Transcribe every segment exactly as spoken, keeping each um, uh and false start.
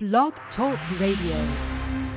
Blog Talk Radio.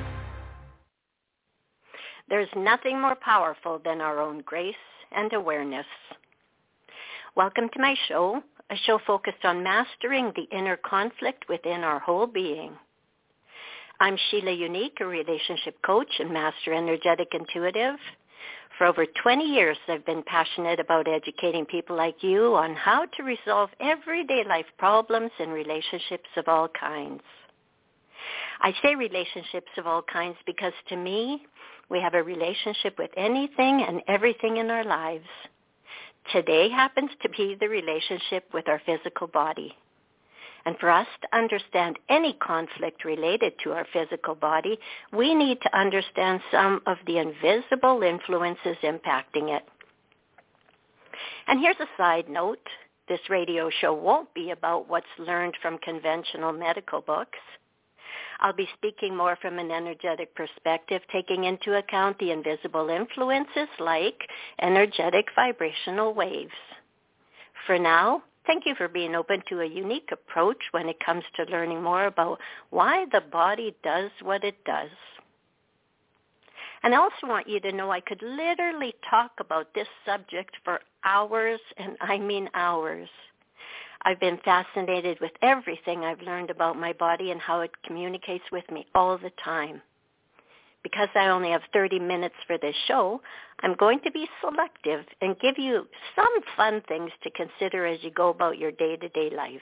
There's nothing more powerful than our own grace and awareness. Welcome to my show, a show focused on mastering the inner conflict within our whole being. I'm Sheila Unique, a relationship coach and master energetic intuitive. For over twenty years, I've been passionate about educating people like you on how to resolve everyday life problems in relationships of all kinds. I say relationships of all kinds because to me, we have a relationship with anything and everything in our lives. Today happens to be the relationship with our physical body. And for us to understand any conflict related to our physical body, we need to understand some of the invisible influences impacting it. And here's a side note. This radio show won't be about what's learned from conventional medical books. I'll be speaking more from an energetic perspective, taking into account the invisible influences like energetic vibrational waves. For now, thank you for being open to a unique approach when it comes to learning more about why the body does what it does. And I also want you to know I could literally talk about this subject for hours, and I mean hours. I've been fascinated with everything I've learned about my body and how it communicates with me all the time. Because I only have thirty minutes for this show, I'm going to be selective and give you some fun things to consider as you go about your day-to-day life.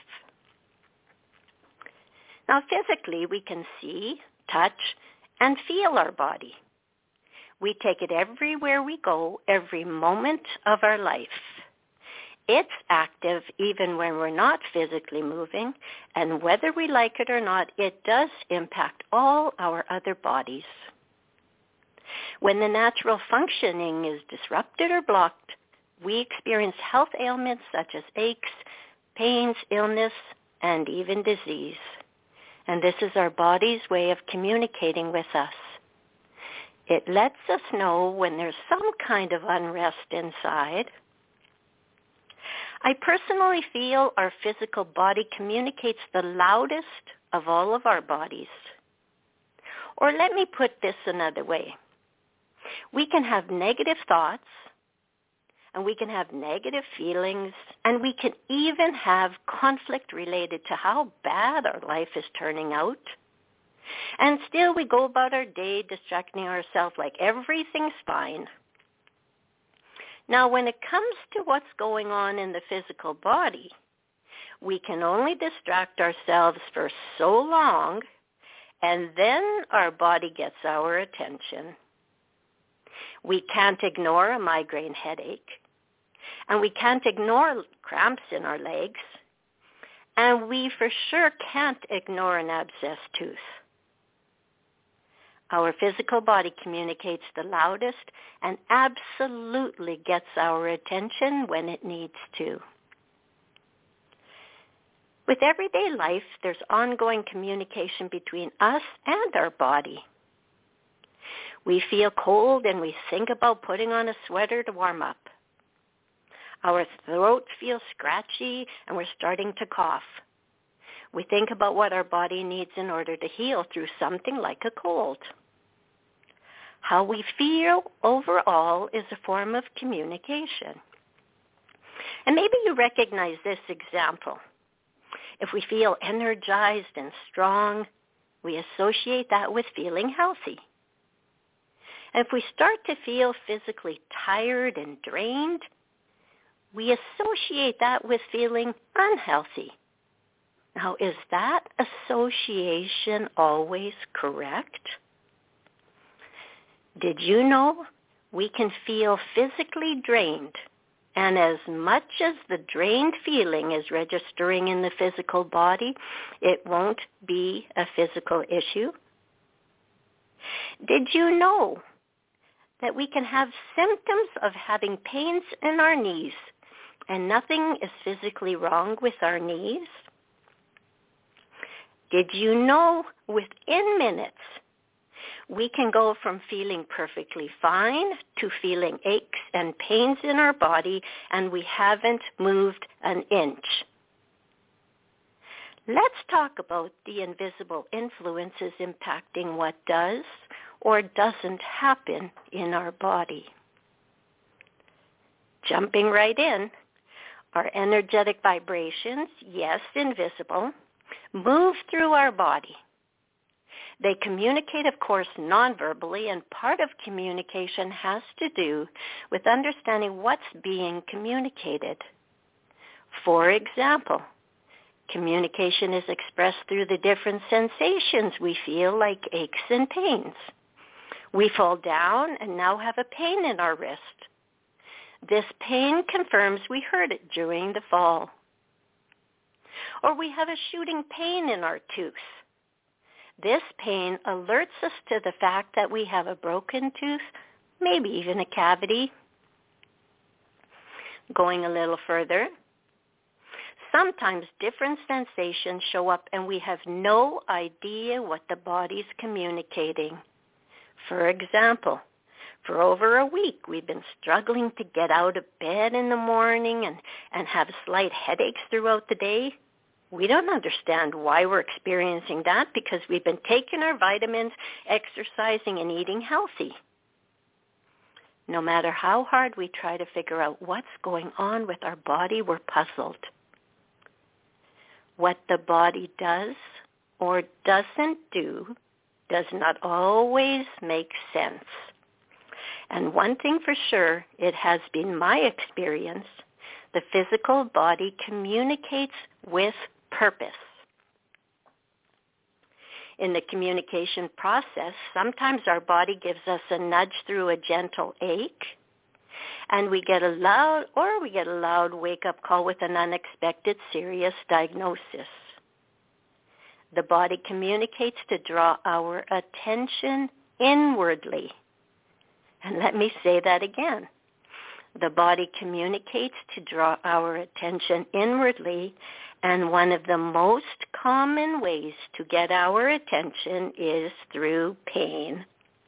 Now, physically, we can see, touch, and feel our body. We take it everywhere we go, every moment of our life. It's active even when we're not physically moving, and whether we like it or not, it does impact all our other bodies. When the natural functioning is disrupted or blocked, we experience health ailments such as aches, pains, illness, and even disease. And this is our body's way of communicating with us. It lets us know when there's some kind of unrest inside. I personally feel our physical body communicates the loudest of all of our bodies. Or let me put this another way. We can have negative thoughts, and we can have negative feelings, and we can even have conflict related to how bad our life is turning out. And still we go about our day distracting ourselves like everything's fine. Now, when it comes to what's going on in the physical body, we can only distract ourselves for so long, and then our body gets our attention. We can't ignore a migraine headache, and we can't ignore cramps in our legs, and we for sure can't ignore an abscessed tooth. Our physical body communicates the loudest and absolutely gets our attention when it needs to. With everyday life, there's ongoing communication between us and our body. We feel cold and we think about putting on a sweater to warm up. Our throat feels scratchy and we're starting to cough. We think about what our body needs in order to heal through something like a cold. How we feel overall is a form of communication. And maybe you recognize this example. If we feel energized and strong, we associate that with feeling healthy. And if we start to feel physically tired and drained, we associate that with feeling unhealthy. Now, is that association always correct? Did you know we can feel physically drained, and as much as the drained feeling is registering in the physical body, it won't be a physical issue? Did you know that we can have symptoms of having pains in our knees, and nothing is physically wrong with our knees? Did you know within minutes we can go from feeling perfectly fine to feeling aches and pains in our body, and we haven't moved an inch? Let's talk about the invisible influences impacting what does or doesn't happen in our body. Jumping right in, our energetic vibrations, yes, invisible, move through our body. They communicate, of course, non-verbally, and part of communication has to do with understanding what's being communicated. For example, communication is expressed through the different sensations we feel, like aches and pains. We fall down and now have a pain in our wrist. This pain confirms we heard it during the fall. Or we have a shooting pain in our tooth. This pain alerts us to the fact that we have a broken tooth, maybe even a cavity. Going a little further, sometimes different sensations show up and we have no idea what the body's communicating. For example, for over a week we've been struggling to get out of bed in the morning and, and have slight headaches throughout the day. We don't understand why we're experiencing that because we've been taking our vitamins, exercising, and eating healthy. No matter how hard we try to figure out what's going on with our body, we're puzzled. What the body does or doesn't do does not always make sense. And one thing for sure, it has been my experience, the physical body communicates with purpose. In the communication process, sometimes our body gives us a nudge through a gentle ache, and we get a loud, or we get a loud wake-up call with an unexpected serious diagnosis. The body communicates to draw our attention inwardly. And let me say that again. The body communicates to draw our attention inwardly, and one of the most common ways to get our attention is through pain.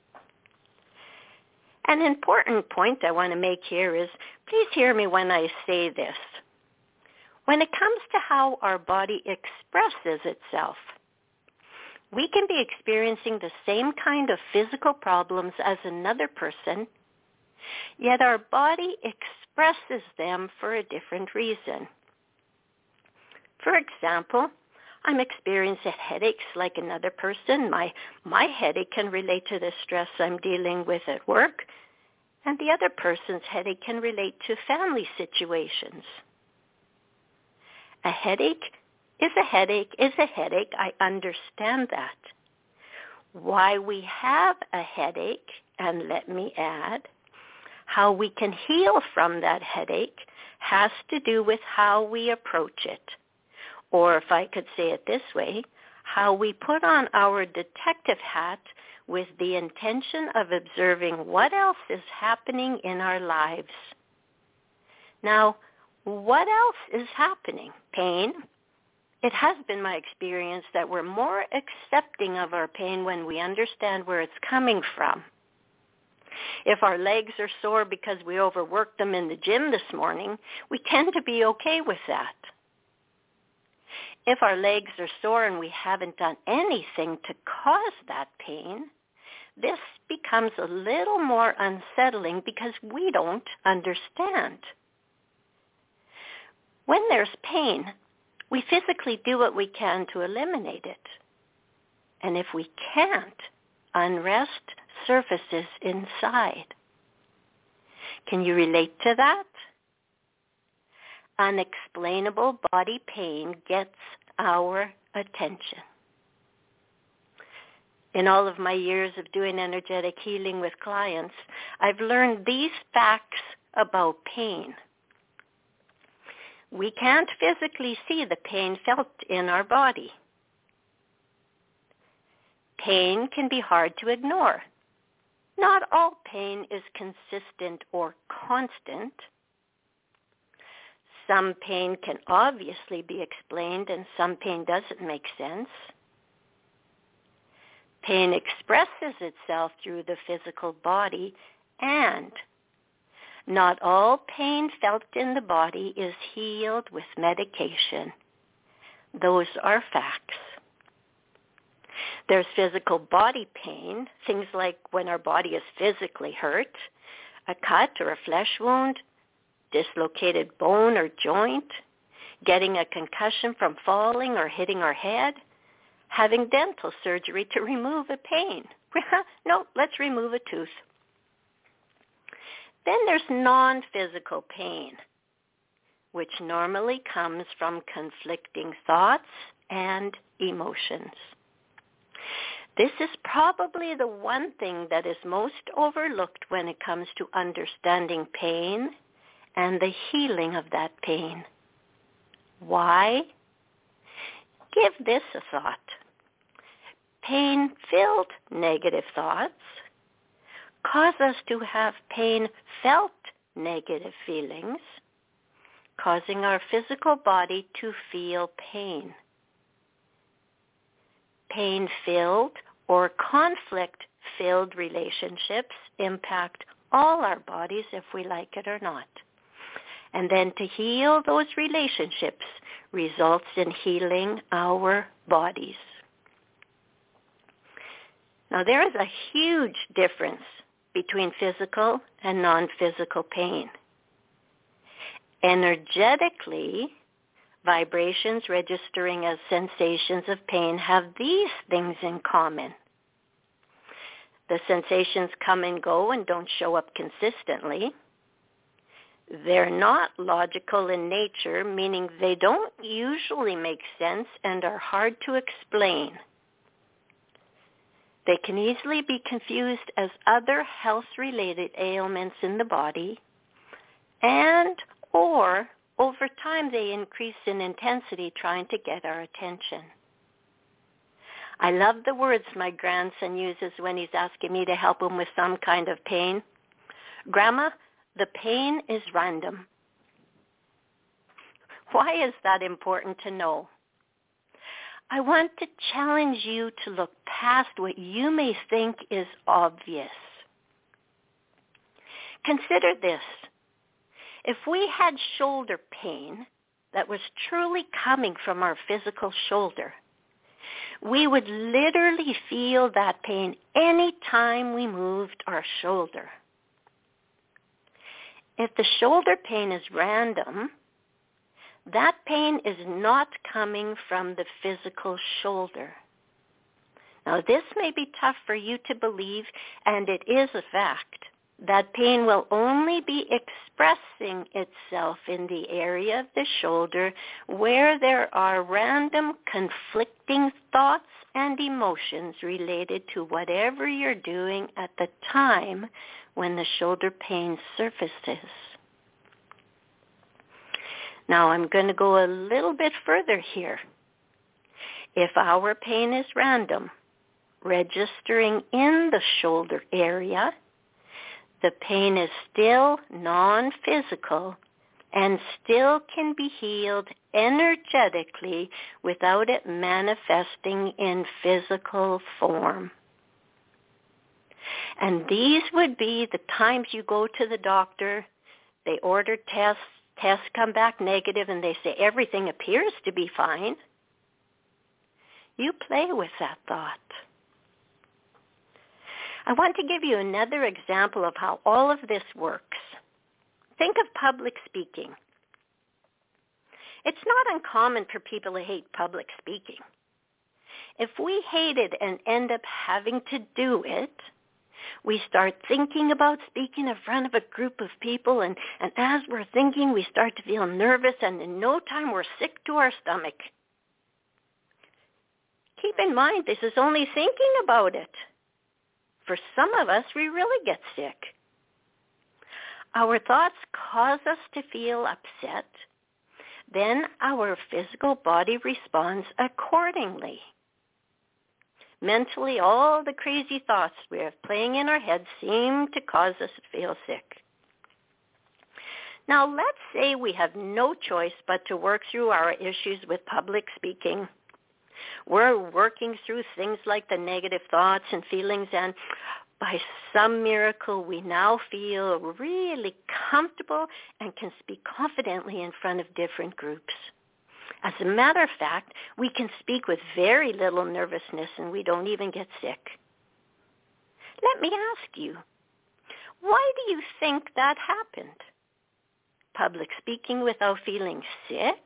An important point I want to make here is, please hear me when I say this. When it comes to how our body expresses itself, we can be experiencing the same kind of physical problems as another person, yet our body expresses them for a different reason. For example, I'm experiencing headaches like another person. My, my headache can relate to the stress I'm dealing with at work, and the other person's headache can relate to family situations. A headache is a headache is a headache. I understand that. Why we have a headache, and let me add, how we can heal from that headache has to do with how we approach it. Or if I could say it this way, how we put on our detective hat with the intention of observing what else is happening in our lives. Now, what else is happening? Pain. It has been my experience that we're more accepting of our pain when we understand where it's coming from. If our legs are sore because we overworked them in the gym this morning, we tend to be okay with that. If our legs are sore and we haven't done anything to cause that pain, this becomes a little more unsettling because we don't understand. When there's pain, we physically do what we can to eliminate it. And if we can't, unrest surfaces inside. Can you relate to that? Unexplainable body pain gets our attention. In all of my years of doing energetic healing with clients, I've learned these facts about pain. We can't physically see the pain felt in our body. Pain can be hard to ignore. Not all pain is consistent or constant. Some pain can obviously be explained and some pain doesn't make sense. Pain expresses itself through the physical body, and not all pain felt in the body is healed with medication. Those are facts. There's physical body pain, things like when our body is physically hurt, a cut or a flesh wound, dislocated bone or joint, getting a concussion from falling or hitting our head, having dental surgery to remove a pain. No, let's remove a tooth. Then there's non-physical pain, which normally comes from conflicting thoughts and emotions. This is probably the one thing that is most overlooked when it comes to understanding pain and the healing of that pain. Why? Give this a thought. Pain-filled negative thoughts cause us to have pain-felt negative feelings, causing our physical body to feel pain. Pain-filled or conflict-filled relationships impact all our bodies if we like it or not. And then to heal those relationships results in healing our bodies. Now, there is a huge difference between physical and non-physical pain. Energetically, vibrations registering as sensations of pain have these things in common. The sensations come and go and don't show up consistently. They're not logical in nature, meaning they don't usually make sense and are hard to explain. They can easily be confused as other health-related ailments in the body, and or over time they increase in intensity trying to get our attention. I love the words my grandson uses when he's asking me to help him with some kind of pain. Grandma, the pain is random. Why is that important to know? I want to challenge you to look past what you may think is obvious. Consider this. If we had shoulder pain that was truly coming from our physical shoulder, we would literally feel that pain any time we moved our shoulder. If the shoulder pain is random, that pain is not coming from the physical shoulder. Now, this may be tough for you to believe, and it is a fact. That pain will only be expressing itself in the area of the shoulder where there are random conflicting thoughts and emotions related to whatever you're doing at the time when the shoulder pain surfaces. Now, I'm going to go a little bit further here. If our pain is random, registering in the shoulder area, the pain is still non-physical and still can be healed energetically without it manifesting in physical form. And these would be the times you go to the doctor, they order tests, tests come back negative, and they say everything appears to be fine. You play with that thought. I want to give you another example of how all of this works. Think of public speaking. It's not uncommon for people to hate public speaking. If we hate it and end up having to do it, we start thinking about speaking in front of a group of people, and, and as we're thinking, we start to feel nervous, and in no time we're sick to our stomach. Keep in mind, this is only thinking about it. For some of us, we really get sick. Our thoughts cause us to feel upset. Then our physical body responds accordingly. Mentally, all the crazy thoughts we have playing in our heads seem to cause us to feel sick. Now, let's say we have no choice but to work through our issues with public speaking. We're working through things like the negative thoughts and feelings, and by some miracle, we now feel really comfortable and can speak confidently in front of different groups. As a matter of fact, we can speak with very little nervousness and we don't even get sick. Let me ask you, why do you think that happened? Public speaking without feeling sick?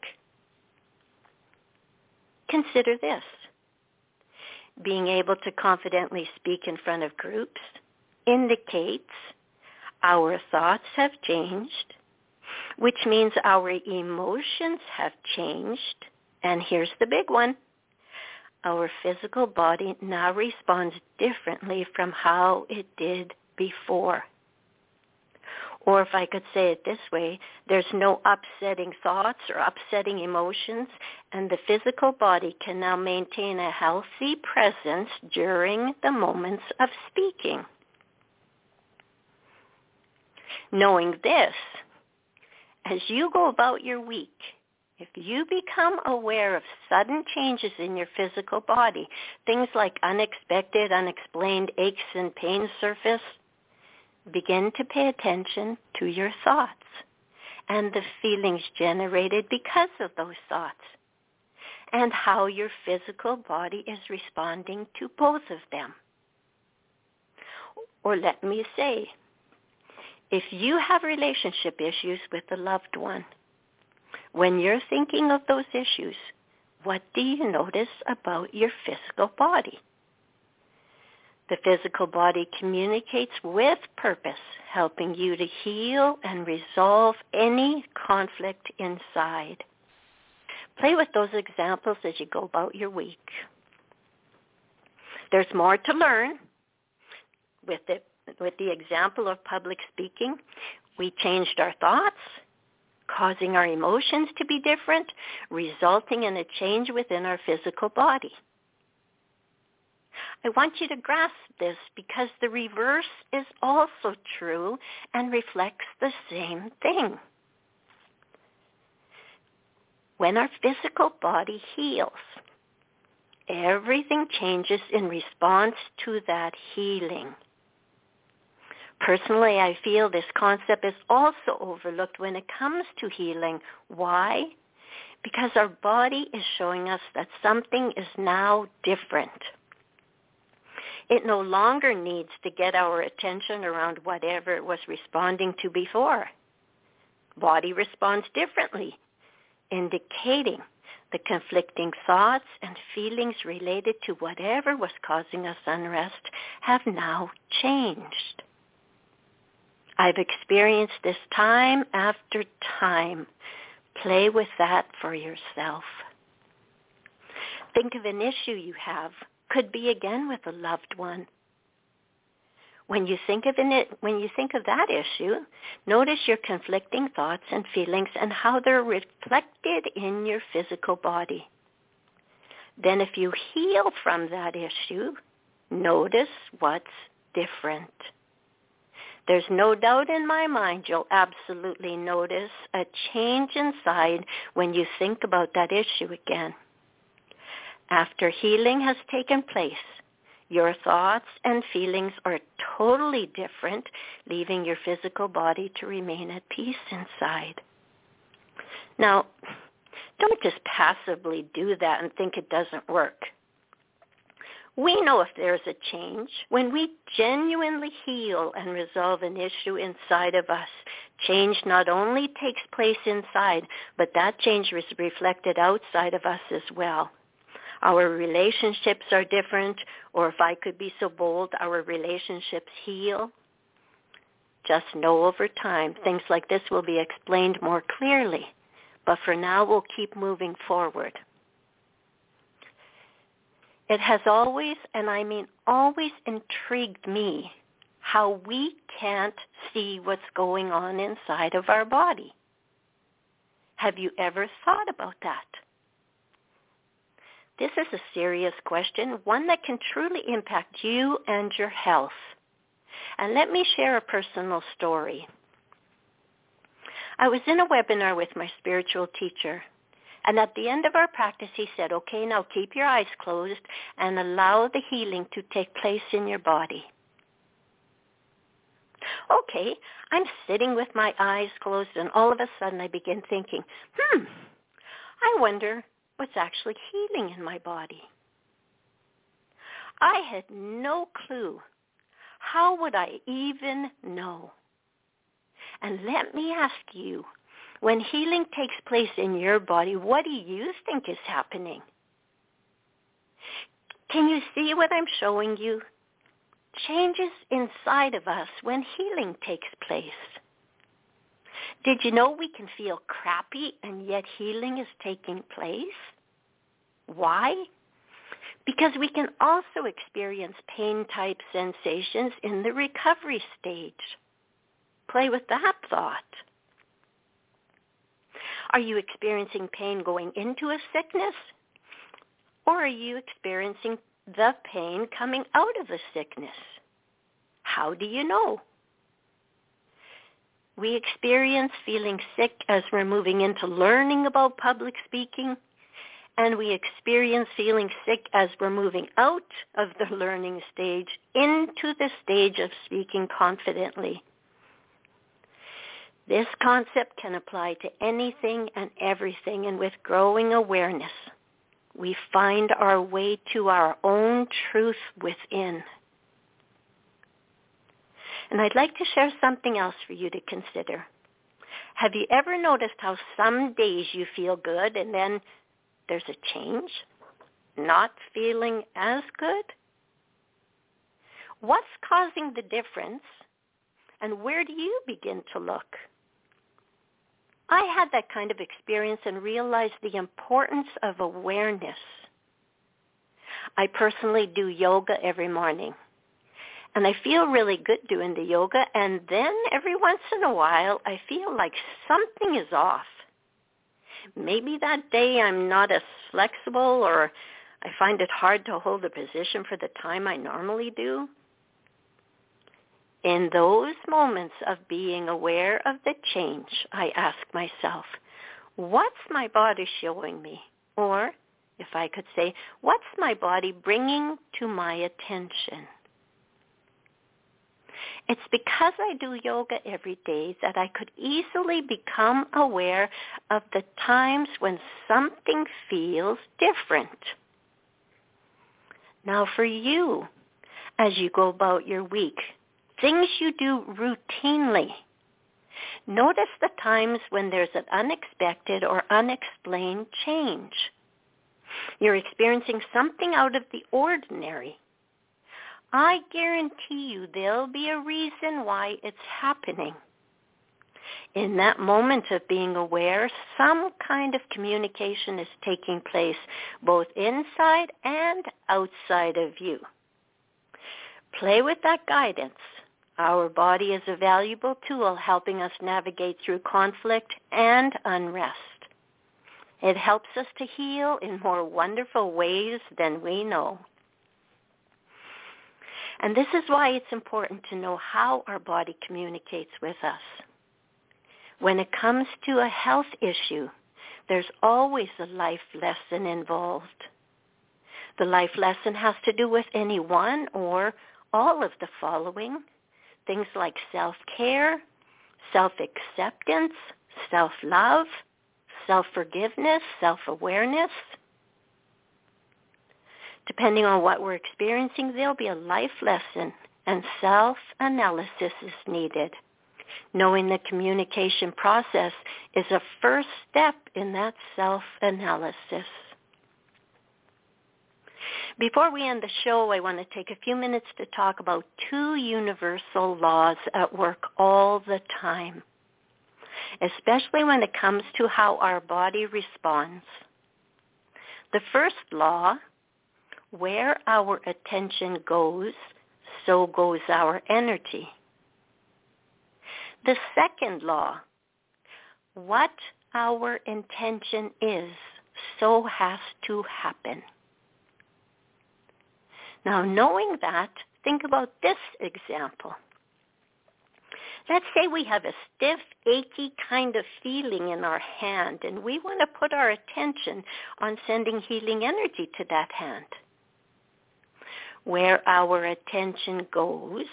Consider this. Being able to confidently speak in front of groups indicates our thoughts have changed, which means our emotions have changed. And here's the big one. Our physical body now responds differently from how it did before. Or if I could say it this way, there's no upsetting thoughts or upsetting emotions, and the physical body can now maintain a healthy presence during the moments of speaking. Knowing this, as you go about your week, if you become aware of sudden changes in your physical body, things like unexpected, unexplained aches and pains surface, begin to pay attention to your thoughts and the feelings generated because of those thoughts and how your physical body is responding to both of them. Or let me say, if you have relationship issues with a loved one, when you're thinking of those issues, what do you notice about your physical body? The physical body communicates with purpose, helping you to heal and resolve any conflict inside. Play with those examples as you go about your week. There's more to learn. With the, with the example of public speaking, we changed our thoughts, causing our emotions to be different, resulting in a change within our physical body. I want you to grasp this because the reverse is also true and reflects the same thing. When our physical body heals, everything changes in response to that healing. Personally, I feel this concept is also overlooked when it comes to healing. Why? Because our body is showing us that something is now different. It no longer needs to get our attention around whatever it was responding to before. Body responds differently, indicating the conflicting thoughts and feelings related to whatever was causing us unrest have now changed. I've experienced this time after time. Play with that for yourself. Think of an issue you have. Could be again with a loved one. When you think of an, when you think of that issue, notice your conflicting thoughts and feelings and how they're reflected in your physical body. Then if you heal from that issue, notice what's different. There's no doubt in my mind you'll absolutely notice a change inside when you think about that issue again. After healing has taken place, your thoughts and feelings are totally different, leaving your physical body to remain at peace inside. Now, don't just passively do that and think it doesn't work. We know if there's a change. When we genuinely heal and resolve an issue inside of us, change not only takes place inside, but that change is reflected outside of us as well. Our relationships are different, or if I could be so bold, our relationships heal. Just know over time, things like this will be explained more clearly. But for now, we'll keep moving forward. It has always, and I mean always, intrigued me how we can't see what's going on inside of our body. Have you ever thought about that? This is a serious question, one that can truly impact you and your health. And let me share a personal story. I was in a webinar with my spiritual teacher, and at the end of our practice he said, okay, now keep your eyes closed and allow the healing to take place in your body. Okay, I'm sitting with my eyes closed, and all of a sudden I begin thinking, hmm, I wonder what's actually healing in my body. I had no clue. How would I even know? And let me ask you, when healing takes place in your body, what do you think is happening? Can you see what I'm showing you? Changes inside of us when healing takes place. Did you know we can feel crappy and yet healing is taking place? Why? Because we can also experience pain-type sensations in the recovery stage. Play with that thought. Are you experiencing pain going into a sickness? Or are you experiencing the pain coming out of a sickness? How do you know? We experience feeling sick as we're moving into learning about public speaking, and we experience feeling sick as we're moving out of the learning stage into the stage of speaking confidently. This concept can apply to anything and everything, and with growing awareness, we find our way to our own truth within. And I'd like to share something else for you to consider. Have you ever noticed how some days you feel good and then there's a change? Not feeling as good? What's causing the difference, and where do you begin to look? I had that kind of experience and realized the importance of awareness. I personally do yoga every morning, and I feel really good doing the yoga, and then every once in a while I feel like something is off. Maybe that day I'm not as flexible, or I find it hard to hold a position for the time I normally do. In those moments of being aware of the change, I ask myself, what's my body showing me? Or, if I could say, what's my body bringing to my attention? It's because I do yoga every day that I could easily become aware of the times when something feels different. Now for you, as you go about your week, things you do routinely, notice the times when there's an unexpected or unexplained change. You're experiencing something out of the ordinary. I guarantee you there'll be a reason why it's happening. In that moment of being aware, some kind of communication is taking place both inside and outside of you. Play with that guidance. Our body is a valuable tool helping us navigate through conflict and unrest. It helps us to heal in more wonderful ways than we know. And this is why it's important to know how our body communicates with us. When it comes to a health issue, there's always a life lesson involved. The life lesson has to do with any one or all of the following. Things like self-care, self-acceptance, self-love, self-forgiveness, self-awareness. Depending on what we're experiencing, there'll be a life lesson, and self-analysis is needed. Knowing the communication process is a first step in that self-analysis. Before we end the show, I want to take a few minutes to talk about two universal laws at work all the time, especially when it comes to how our body responds. The first law, where our attention goes, so goes our energy. The second law, what our intention is, so has to happen. Now, knowing that, think about this example. Let's say we have a stiff, achy kind of feeling in our hand, and we want to put our attention on sending healing energy to that hand. Where our attention goes,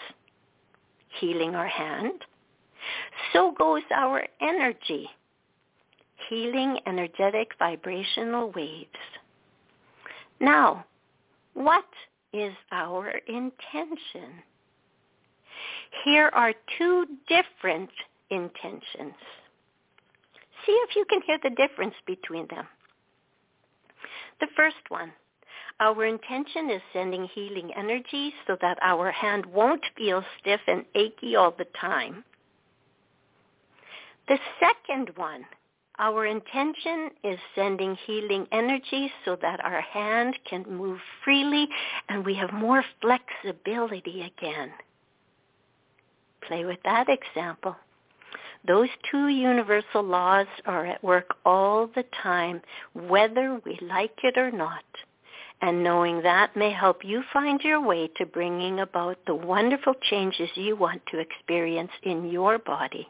healing our hand, so goes our energy, healing energetic vibrational waves. Now, what is our intention? Here are two different intentions. See if you can hear the difference between them. The first one, our intention is sending healing energy so that our hand won't feel stiff and achy all the time. The second one, our intention is sending healing energy so that our hand can move freely and we have more flexibility again. Play with that example. Those two universal laws are at work all the time, whether we like it or not. And knowing that may help you find your way to bringing about the wonderful changes you want to experience in your body.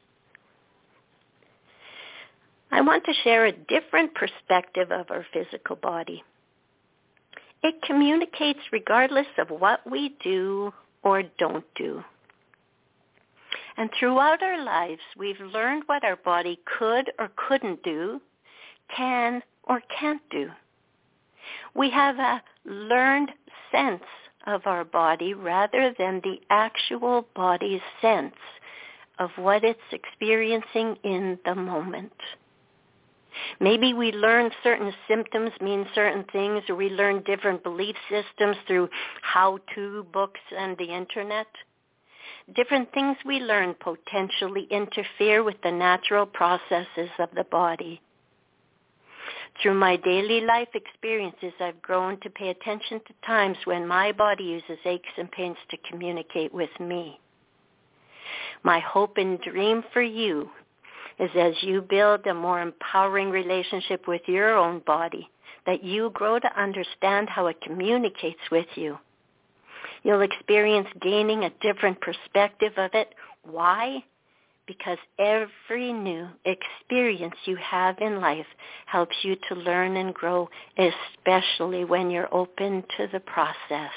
I want to share a different perspective of our physical body. It communicates regardless of what we do or don't do. And throughout our lives, we've learned what our body could or couldn't do, can or can't do. We have a learned sense of our body rather than the actual body's sense of what it's experiencing in the moment. Maybe we learn certain symptoms mean certain things, or we learn different belief systems through how-to books and the internet. Different things we learn potentially interfere with the natural processes of the body. Through my daily life experiences, I've grown to pay attention to times when my body uses aches and pains to communicate with me. My hope and dream for you is as you build a more empowering relationship with your own body, that you grow to understand how it communicates with you. You'll experience gaining a different perspective of it. Why? Because every new experience you have in life helps you to learn and grow, especially when you're open to the process.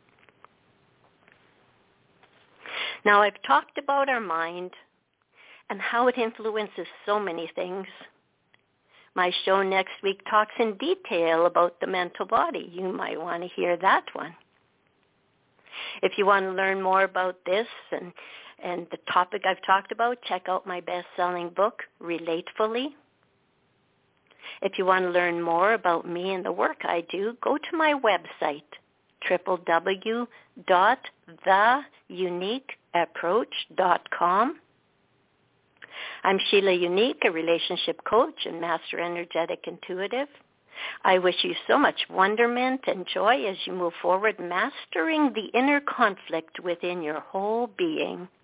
Now, I've talked about our mind and how it influences so many things. My show next week talks in detail about the mental body. You might want to hear that one. If you want to learn more about this and, and the topic I've talked about, check out my best-selling book, Relatefully. If you want to learn more about me and the work I do, go to my website, w w w dot the unique approach dot com. I'm Sheila Unique, a relationship coach and master energetic intuitive. I wish you so much wonderment and joy as you move forward, mastering the inner conflict within your whole being.